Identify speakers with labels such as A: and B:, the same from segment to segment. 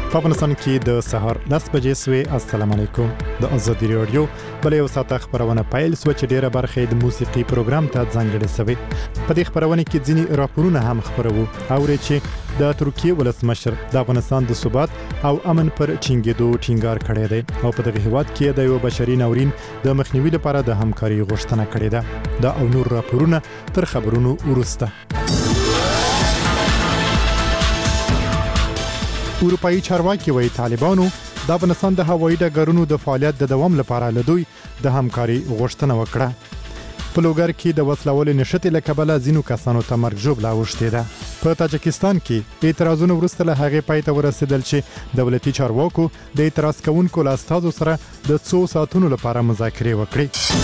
A: په افغانستان کې د سهار 10 بجې سوي. السلام علیکم. د ازادي رادیو بلې یو ساعت خبرونه پیل سو چې ډیره برخه د موسیقي پروګرام ته ځانګړې شوی. په دې خبرونه کې ځینی راپورونه هم خبرو او چې د ترکیه ولسمشر د افغانستان د ثبات او امن پر ټینګېدو ټینګار کړی دی او په دغه هیواد کې د یو بشري ناورین د مخنیوي لپاره د همکاري غوښتنه کړې ده. دا او نور راپورونه تر خبرونو وروسته. اروپایي چارواکي وایي طالبانو د افغانستان د هوایي ډګرونو د فعالیت د دوام لپاره له دوی د همکاري غوښتنه وکړه. په لوګر کې د وسلوال نشټې له کبله ځینو کسانو ته مرګ ژوبله اوښتې ده. په تاجکستان کې اعتراضونه وروسته له هغې پای ته ورسېدل چې دولتي چارواکو د اعتراض کوونکو له استازو سره د څو ساعتونو لپاره مذاکرې وکړې.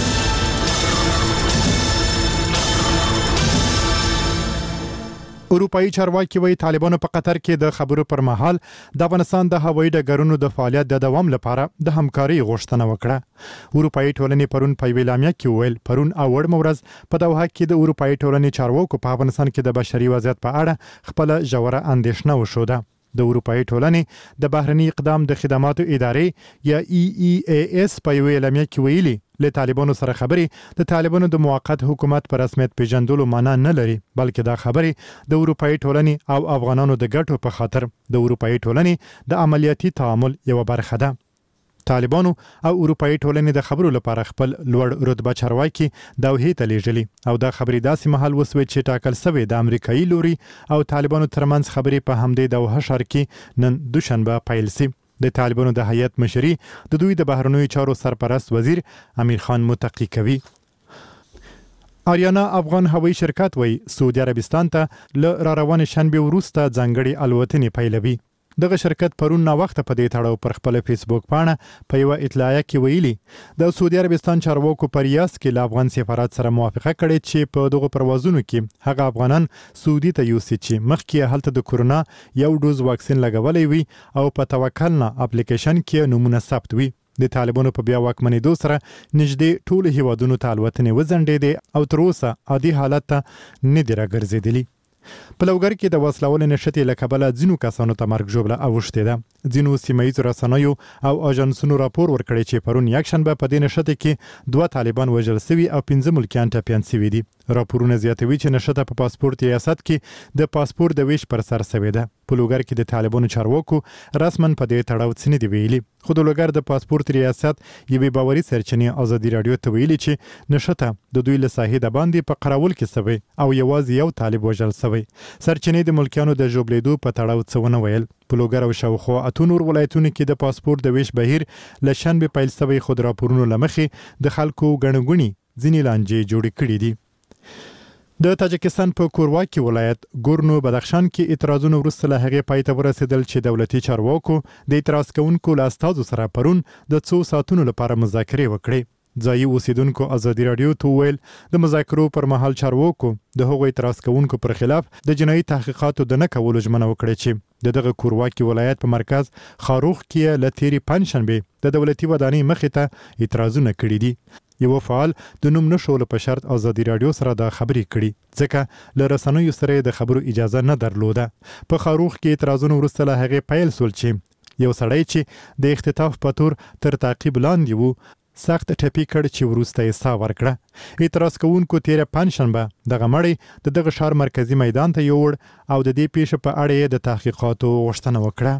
A: اروپایي چارواکي وایي طالبانو په قطر کې د خبرو پر مهال د افغانستان د هوایي ډګرونو د فعالیت د دوام لپاره د همکاري غوښتنه وکړه. اروپایي ټولنې پرون په یوې اعلامیه کې وویل پرون اوړ مورز په دوحه کې د اروپایي ټولنې چارواکو په افغانستان کې د بشري وضعیت په اړه خپل ژوره اندېښنه وښوده. د اروپایي ټولنې د بهرني اقدام د خدماتو ادارې یا EEAS په یوې اعلامیه کې ویلي له طالبانو سره خبرې د طالبانو د موقت حکومت پر رسمیت پیژندلو معنا نه لري بلکې دا خبرې د اروپایي ټولنې او افغانانو د ګټو په خاطر د اروپایي ټولنې د عملیاتي تعامل یو برخه ده. طالبانو او اروپایي ټولنې د خبرو لپاره خپل لوړ رتبه چارواکي دوحې ته لیږلي او دا خبرې داسې مهال وسوي چې ټاکل شوی د امریکایي لوري او طالبانو ترمنځ خبرې په همدې دوحه ښار کې نن دوشنبه پیل شي. د طالبانو د هیئت مشري د دوی د بهرنیو چارو سرپرست وزیر امیر خان متقی کوي. آریانا افغان هوایي شرکت وایي سعودي عربستان ته له راروان شنبه وروسته ځانګړي الوتنې پیلوي. دغه شرکت پرون نا وخت په دې تړاو پر خپل فیسبوک پاڼه په یو اطلاعیه کې ویلي د سعودي عربستان چارواکو په ریاض کې له افغان سفارت سره موافقه کړې چې په دغه پروازونو کې هغه افغانان سعودي ته یوسي چې مخکې هلته د کورونا یو ډوز واکسین لګولې وي او په توکل نه اپلیکیشن کې نمونه ثبت وي. د طالبانو په بیا واکمنېدو سره نږدې ټول هیوادونو ته الوتنې وځنډېدې او تر اوسه عادي حالت ته نه دي راګرځېدلي. په لوګر کې د وسلوال نشټې له کبله ځینو کسانو ته مرګ ژوبله اوښتې ده. ځینو سیمه ییزو رسنیو او اژانسونو راپور ورکړی چې پرون یکشنبه په دې نشټې کې 2 طالبان وژل شوي او 15 ملکیان ټپیان شوي دي. راپورونه زیاتوي چې نشټه په پاسپورت ریاست کې د پاسپورت د ویش پر سر شوې ده. په لوګر کې د طالبانو چارواکو رسمن په دې تړاو څه نه دی ویلي خو د لوګر د پاسپورت ریاست یوې باوري سرچینې ازادي رادیو ته ویلي چې نشټه د دوی له ساحې د باندې په قراول کې شوی او یوازې یو طالب وژل شوی. سرچینې د ملکیانو د ژوبلېدو په تړاو څه ونه ویل. په لوګر او شاوخوا اتو نور ولایتونو کې د پاسپورت د ویش بهیر له شنبه پیل شوی خود راپورونو لمخې د خلکو ګڼګوني ځینې لانجې جوړې کړې دي. د تاجکستان په کورواکي ولایت ګورنو بدخشان کې اعتراضونه وروسته له هغې پای ته ورسېدل چې دولتي چارواکو د اعتراض کوونکو له استازو سره پرون د څو ساعتونو لپاره مذاکرې وکړې. ځایي اوسیدونکو ازادي رادیو ته وویل د مذاکرو پر مهال چارواکو د هغو اعتراض کوونکو پر خلاف د جنایي تحقیقاتو د نه کولو ژمنه وکړه چې د دغه کورواکي ولایت په مرکز خاروخ کې له تېرې پنجشنبې د دولتي ودانۍ مخې ته اعتراضونه کړي دي. یو فعال د نوم نشولو په شرط ازادي رادیو سره دا خبرې کړي ځکه له رسنیو سره د خبرو اجازه نه درلوده. په خاروخ کې اعتراضونه وروسته له هغې پیل شول چې یو سړی چې د اختطاف په تور تر تعقیب لاندې وو سخت ټپي کړ چې وروسته یې ساه ورکړه. اعتراض کوونکو تېره پنجشنبه دغه مړی د دغه ښار مرکزي میدان ته یووړ او د دې پیښې په اړه یې د تحقیقاتو غوښتنه وکړه.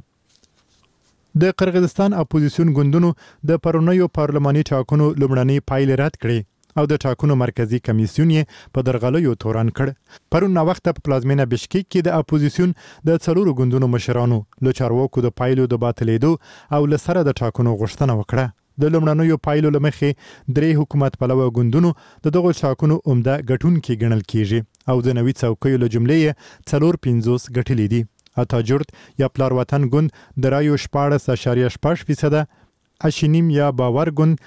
A: د قرغیزستان اپوزیسیون ګوندونو د پرونیو پارلماني ټاکنو لومړنۍ پایلې رد کړې او د ټاکنو مرکزی کمیسیون یې په درغلیو تورن کړ. پرون وخت په پلازمینه بشکیک کې د اپوزیسیون د څلورو ګوندونو مشرانو له چارواکو د پایلو د باطلېدو او له سره د ټاکنو غوښتنه وکړه. د لومړنیو پایلو له مخې 3 حکومت پلوه ګوندونو د دغو ټاکنو عمده ګټونکي ګڼل کیږي او د نوي څوکیو له جملې یې 450 ګټلې دي. اتاجورت یا پلار وطن ګوند د رایو 14.6%، اشینیم یا باور ګوند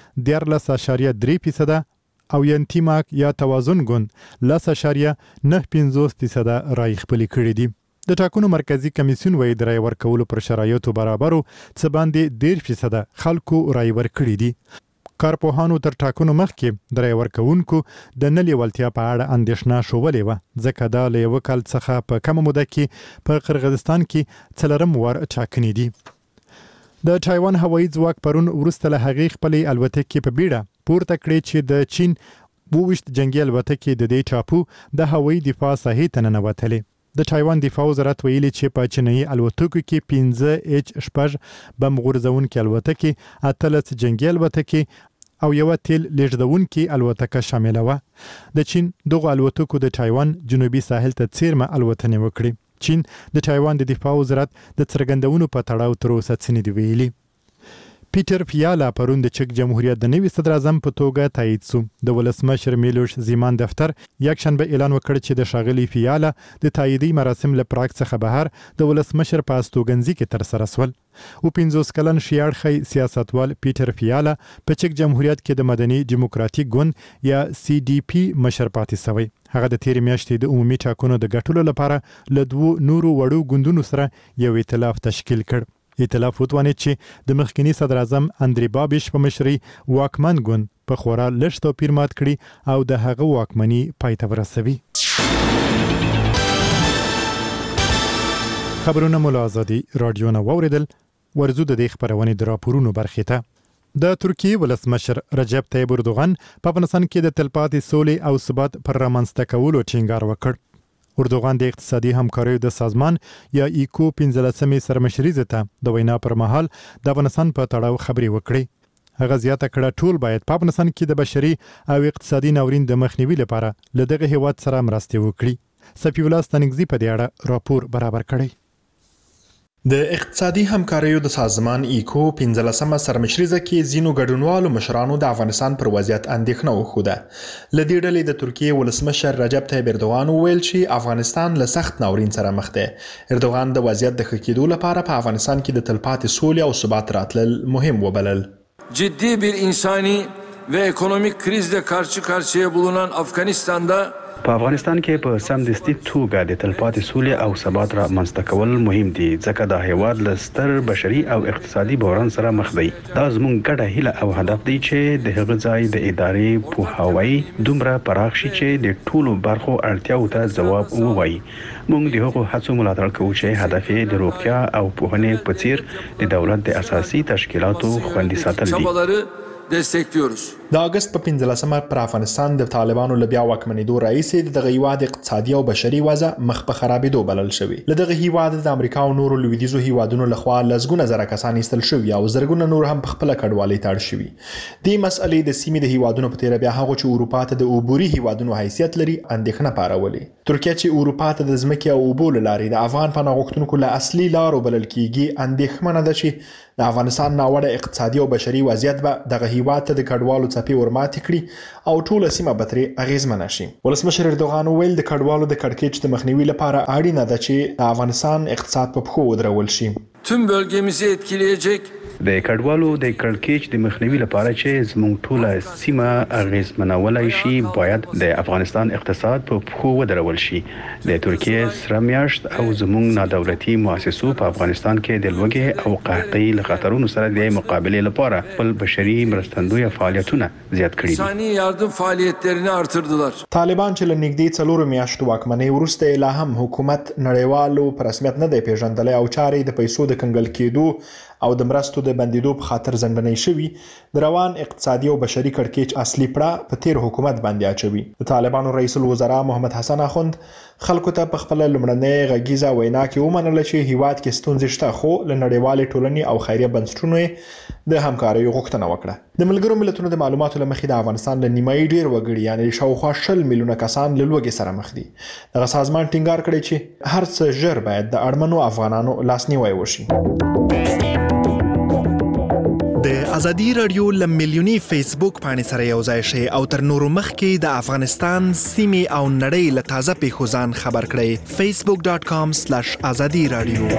A: 13.3% او ینتیماک یا توازن ګوند 10.95% رای خپل کړي دي. د ټاکنو مرکزی کمیسیون وایي د رای ورکولو پر شرایطو برابرو څه باندې 10% خلکو رای ورکړي دي. کارپوهانو تر ټاکنو مخکې د رای ورکوونکو د نه لیوالتیا په اړه اندېښنه ښودلې وه، ځکه دا له یوه کال څخه په کمه موده کې په قرغیزستان کې څلورم وار ټاکنې دي. د تایوان هوایي ځواک پرون وروسته له هغې خپلې الوتکې په بیړه پورته کړې چې د چین 22 جنگي الوتکې د دې ټاپو د هوایي دفاع ساحې ته ننوتلې. د تایوان دفاع وزارت ویلي چې په چینایي الوتکو کې 15 H-8 بم غورځونکې الوتکې، 18 جنگي الوتکې او یو تیل لیږدونکې الوتکه شامله وه. د چین دغه الوتکو د تایوان جنوبي ساحل ته څیرمه الوتنې وکړې. چین د تایوان د دفاع وزارت د څرګندونو په تړاو تر اوسه څه نه دي ویلي. پیټر فیالا پرون د چک جمهوریت د نوي صدر اعظم په توګه تایید شو. د ولسمشر میلوش زیمان دفتر یکشنبه اعلان وکړ چې د ښاغلي فیالا د تاییدي مراسم له پراګ څخه بهر د ولسمشر په استوګنځي کې ترسره شول. او 50 کلن شیاړخی سیاستوال پیټر فیالا په چک جمهوریت کې د مدني دیموکراتیک ګوند یا CDP مشر پاتې شوی. هغه د تیر میاشتې د عمومي ټاکنو د ګټلو لپاره له 2 نورو وړو ګوندونو سره یو ائتلاف تشکیل کړ. ائتلاف وتوانید چې د مخکنی صدر اعظم اندری بابیش په مشرۍ واکمن ګوند په خورا لږ توپیر مات کړي او د هغه واکمني پای ته ورسوي. خبرونه مو له آزادي رادیو نه واوریدل. ورزو د دې خبرونې د راپورونو برخې ته. د ترکیې ولسمشر رجب طیب اردوغان په افغانستان کې د تلپاتې سولې او ثبات پر رامنځته کولو ټینګار وکړ. اردوغان د اقتصادي همکاریو د سازمان یا ایکو 15مې سرمشریزه ته د وینا پر مهال د افغانستان په تړاو خبرې وکړې. هغه زیاته کړه ټول باید په افغانستان کې د بشري او اقتصادي ناورین د مخنیوي لپاره له دغه هیواد سره مرستې وکړي. صفی الله ستانګزی په دې اړه راپور برابر کړی.
B: د اقتصادي همکاریو د سازمان ایکو 15مه سرمشریزه کې ځینو ګډونوالو مشرانو د افغانستان پر وضعیت اندېښنه وښوده. له دې ډلې د ترکیې ولسمشر رجب طیب اردوغان وویل چې افغانستان له سخت ناورین سره مخ دی. اردوغان د وضعیت د ښه کېدو لپاره په افغانستان کې د تلپاتې سولې او ثبات راتلل مهم وبلل.
C: جدی bir insani ve ekonomik krizle karşı karşıya bulunan Afganistan'da
D: په افغانستان کې په سمدستي توګه د تلپاتې سولې او ثبات را منځته کول مهم دي ځکه دا هیواد له ستر بشري او اقتصادي بحران سره مخ دی. دا زموږ ګډه هیله او هدف دی چې د هغه ځای د ادارې پوهاوی دومره پراخ شي چې د ټولو برخو اړتیاو ته ځواب ووایي. موږ د هغو هڅو ملاتړ کوو چې هدف یې د روغتیا او پوهنې په څیر د دولت د اساسي تشکیلاتو خوندي ساتل دي.
C: destekliyoruz.
B: د اگست په 15مه پر افغانستان د طالبانو له بیا واکمنېدو راهیسې د دغه هیواد اقتصادي او بشري وضع مخ په خرابېدو بلل شوی. له دغه هیواد د امریکا او نورو لویدیځو هیوادونو لخوا لسګونه زره کسان ایستل شوي او زرګونه نور هم په خپله کډوالۍ ته اړ شوي. دې مسئلې د سیمې د هیوادونو په تیره بیا هغو چې اروپا ته د عبوري هیوادونو حیثیت لري اندېښنه پارولې. ترکیه چې اروپا ته د ځمکې او اوبو له لارې د افغان پناه غوښتونکو له اصلي لارو بلل کیږي اندېښمنه ده چې د افغانستان ناوړه اقتصادي او بشري وضعیت به دغه هیواد ته د کډوالو څپې ورماتې کړي او ټوله سیمه به ترې اغیزمنه شي. ولسمشر اردوغان وویل د کډوالو د کړکېچ د مخنیوي لپاره اړینه ده چې د افغانستان اقتصاد په پښو ودرول شي.
C: Tüm bölgemizi etkileyecek
D: د کډوالو د کړکېچ د مخنیوي لپاره چې زموږ ټوله سیمه اغیزمنولای شي باید د افغانستان اقتصاد په پښو ودرول شي. د ترکیې سره میاشت او زموږ نادولتي مؤسسو په افغانستان کې د لوږې او قحطۍ له خطرونو سره د مقابلې لپاره خپل بشري مرستندویه فعالیتونه زیات کړي دي.
C: insani yardım faaliyetlerini artırdılar.
B: طالبان چې له نږدې 4 میاشتو واکمنۍ وروسته لا هم حکومت نړیوالو په رسمیت نه دی پیژندلی او چارې د پیسو د کنګل کېدو او د مرستو د بندیدو په خاطر ځنډنۍ شوي. د روان اقتصادي او بشري کړکېچ اصلي پړه په تیر حکومت باندې اچوي. د طالبانو رئیس الوزرا محمد حسن اخوند خلکو ته په خپل لومړنۍ غږیزه وینا کې ومنله چې هیواد کې ستونزې شته خو له نړیوالې ټولنې او خیریه بنسټونو د همکاریو غوښتنه وکړه. د ملګرو ملتونو د معلوماتو له مخې د افغانستان له نیمایي ډیر وګړي یعنې شاوخوا 20 میلیونه کسان له لوږې سره مخ دي. دغه سازمان ټینګار کړی چې هر څه ژر باید د اړمنو افغانانو لاسنیوی وشي. د ازادي رادیو ل ملیونی فیسبوک باندې سره یو ځای شئ او تر نورو مخکې د افغانستان سیمې او نړۍ له تازه پیښو ځان خبر کړئ. facebook.com/azadi radio.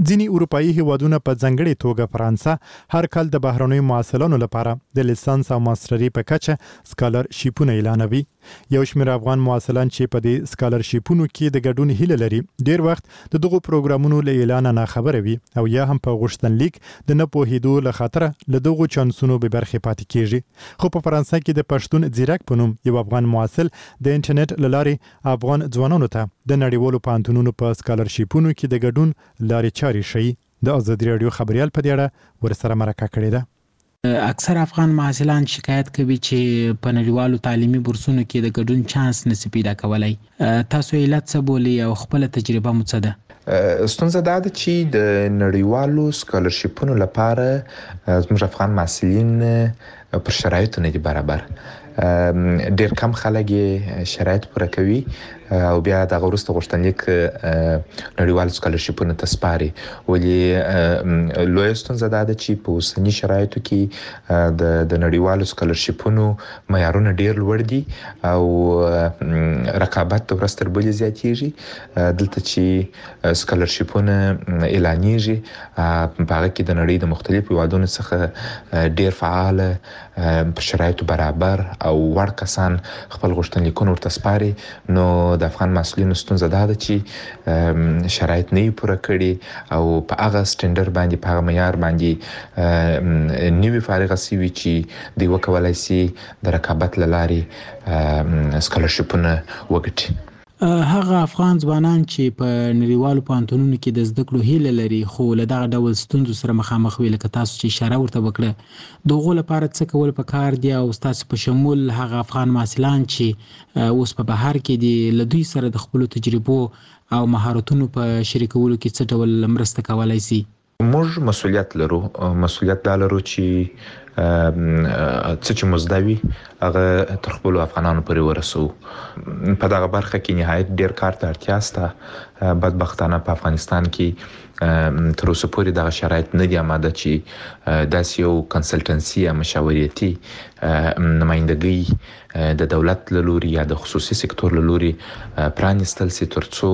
A: ځینی اروپאيي هیوادونه په ځنګړې توګه فرانسه هر کال د بهرنیو معسلانو لپاره د لیسانس او ماستري په کچه سکالرشیپونه اعلانوي. یو شمېر افغان معسلان چې په دې سکالرشیپونو کې د ګډون هیله لري ډیر وخت د دغو پروګرامونو له اعلان نه خبره وي او یا هم په غوښتنلیک د نه پوهېدو له خاطره له دغو چانسونو به برخې پاتې کیږي. خو په فرانسه کې د پښتون ځیرک په نوم یو افغان معسل د انټرنیټ له لارې افغان ځوانانو ته د نړیوالو پوهنتونونو په سکالرشیپونو کې د ګډون لارې چارې ښیي. د ازادي راډیو خبريال په دې اړه ورسره مرکه کړې ده.
E: اکثر افغان محصلان شکایت کوي چې په نړیوالو تعلیمي بورسونو کې د ګډون چانس نشي پیدا کولای. تاسو علت څه بولئ او خپل تجربه مو څه ده؟
F: ستونزه دا ده چې د نړیوالو سکالرشیپونو لپاره زموږ افغان محصلین پر شرایطو نه دي برابر. ډیر کم خلک شرایط پوره کوي او بیا د غوښتنې غوښتنلیک نړیوال سکالرشیپونو ته سپاري. ولې لوی ستونزه دا ده چې په اوسني شرایطو کې د نړیوالو سکالرشیپونو معیارونه ډیر لوړ دي او رقابت د ورځ تر بلې زیاتیږي. دلته چې سکالرشیپونه اعلانیږي په هغه کې د نړۍ د مختلفو هیوادونو څخه ډیر فعال په شرایطو برابر او وړ کسان خپل غوښتنلیکونه ورته سپاري. نو د افغان محصلینو ستونزه دا ده چې شرایط نه پوره کړي او په هغه سټنډرډ باندې په هغه معیار باندې نوی فارغه سوي چې دوی وکولای شي د رقابت له لارې سکالرشیپونه وګټي.
E: هغه افغان ځوانان چې په نړیوالو پوهنتونونو کې د زده کړو هیله لري خو له دغه ډول ستونزو سره مخامخ وي لکه تاسو چې اشاره ورته وکړه دغه لپاره څه کول پکار دي او تاسو په شمول هغه افغان محصلان چې اوس په بهر کې دي له دوی سره د خپل تجربو او مهارتونو په شریکولو کې څه ډول مرسته کولای شي؟
F: موږ مسؤلیت لرو دا لرو چې څه چې مزدوي هغه تر خپل افغانانو پورې ورسو. په دغه برخه کې نهایت ډیر کار ته اړتیا شته. بدبختانه په افغانستان کې تر اوسه پورې دغه شرایط نه دي آماده چې داسې یو کنسلټنسي یا مشاورتي نمائندګي د دولت له لوري یا د خصوصي سکتور له لوري پرانیستل سي ترڅو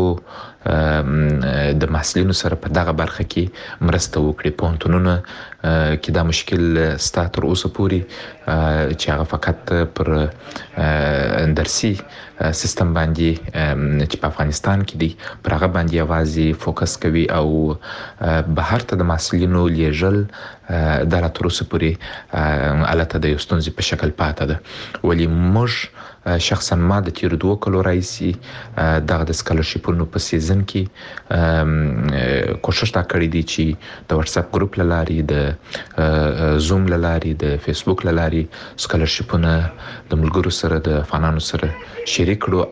F: د محصلینو سره په دغه برخه کې مرسته وکړي. پوهنتونونه کې دا مشکل ستا تر اوسه پورې چې هغه فقط پر درسي سیستم باندې چې په افغانستان کې دی پر هغه باندې یوازې فوکس کوي او بهر ته د محصلینو لیږل دا تر اوسه پورې البته د یو ستونزې په شکل پاتې ده. ولې موږ شخصا ما د تیر 2 کلو راځي دغه د سکالرشیپونو په سیزن کې کوشش تا کړی دی چې د واتس اپ ګروپ لاري د زوم لاري د فیسبوک لاري سکالرشیپونه د ملګرو سره د افغانانو سره شریک کړو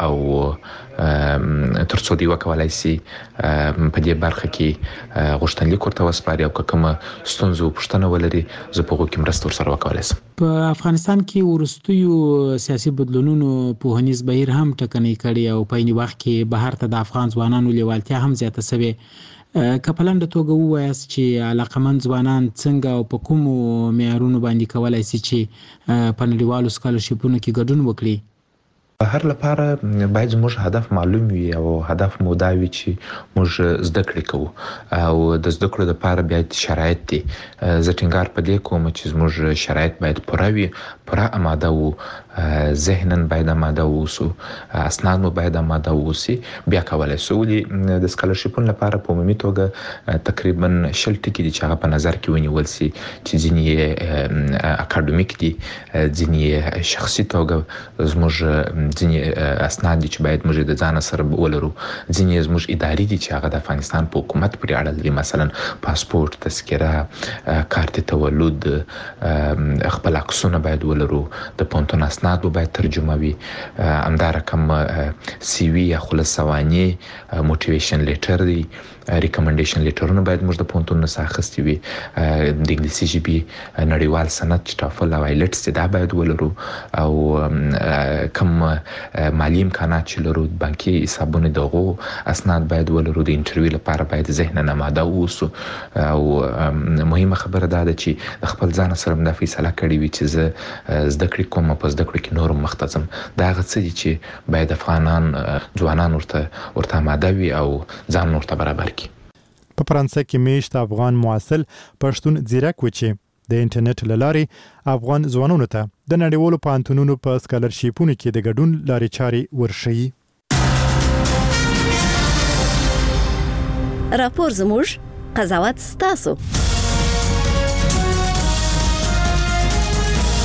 F: او ترڅو دی وکولای شي په دې برخه کې غوښتنلیک ورته وسپاري او کومه ستونزه پوښتنه ولري زه په هغه کې مرسته ورسره وکولای شم.
E: په افغانستان کې ورستیو سیاسي بدلونونو پوهنیز بهیر هم ټکنۍ کړي او په یوه وخت کې بهر ته د افغان ځوانانو لیوالتیا هم زیاته شوې. که په لنډه توګه ووایاست چې علاقمند ځوانان څنګه او په کومو معیارونو باندې کولای شي چې په نړیوالو سکالرشیپونو کې ګډون وکړي؟
F: هر لپاره باید زموږ هدف معلوم وي او هدف مو دا وي چې موږ زده کړې کوو او د زده کړو لپاره باید شرایط دي. زه ټینګار په دې کوم چې زموږ شرایط باید پوره وي، پوره آماده وو، ذهنن باید آماده ووسو، اسناد مو باید آماده ووسي، بیا کولای شو. ولې د سکالرشیپونو لپاره په عمومي توګه تقریبا 20 ټکي دي چې هغه په نظر کې ونیول شي چې ځینې اکاډمیک دي، ځینې شخصي توګه زموږ ځینې اسناد دي چې باید موږ د ځان سره ولرو، ځینې زموږ اداري دي چې هغه د افغانستان په حکومت پورې اړه لري، مثلا پاسپورت، تذکره، کارت تولد، خپل عکسونه باید ولرو، د پوهنتون اسناد باید ترجمه وي، همدارقم سی وی یا خلاصوانی، موټیویشن لیټر دی، ریکمنډیشن لیټرونه باید موږ د پوهنتون څخه اخیستي وي، د انګلیسي ژبې نړیوال سند چې ټافل او آیلټس دا باید ولرو، او کوم مالی امکانات چې لرو، بانکي حسابونه، دغه اسناد باید ولرو. د انټرویو لپاره باید ذهنن آماده اوسو. او مهمه خبره دا ده چې د خپل ځان سره د فیصله کړې وي چې زه زده کړې کوم، په زده کړو کې نورم مخته ځم. دا هغه څه دي چې باید افغانان ځوانان ورته آماده وي او ځان ورته برابر کړي.
A: په فرانسه کې میشت افغان معسل پښتون زیرک و چې د انټرنیټ لارې افغان ځوانانو ته د نړیوالو پوهنتونونو په سکالرشیپونو کې د ګډون لارې چارې ورښيي.
G: راپور زموږ، قضاوت ستاسو.